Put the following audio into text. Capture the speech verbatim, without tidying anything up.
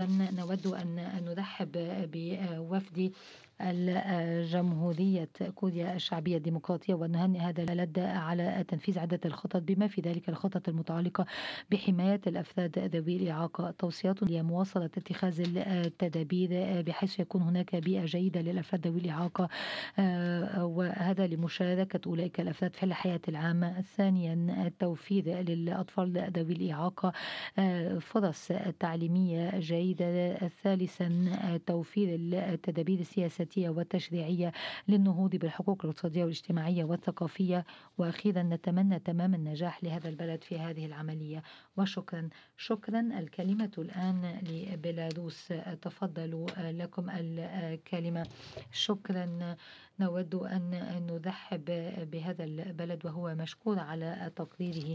نود أن نرحب بوفد الجمهورية كوريا الشعبية الديمقراطية ونهنئ هذا البلد على تنفيذ عدة الخطط بما في ذلك الخطط المتعلقة بحماية الأفراد ذوي الإعاقة. توصيات لمواصلة اتخاذ التدابير بحيث يكون هناك بيئة جيدة للأفراد ذوي الإعاقة، وهذا لمشاركة أولئك الأفراد في الحياة العامة. ثانيا التوفير للأطفال ذوي الإعاقة فرص تعليمية جيدة. ثالثا توفير التدابير السياسية والتشريعية للنهوض بالحقوق الاقتصادية والاجتماعية والثقافية. وأخيرا نتمنى تمام النجاح لهذا البلد في هذه العملية، وشكرا. شكرا. الكلمة الآن لبيلاروس، تفضلوا لكم الكلمة. شكرا. نود أن نرحب بهذا البلد وهو مشكور على تقريره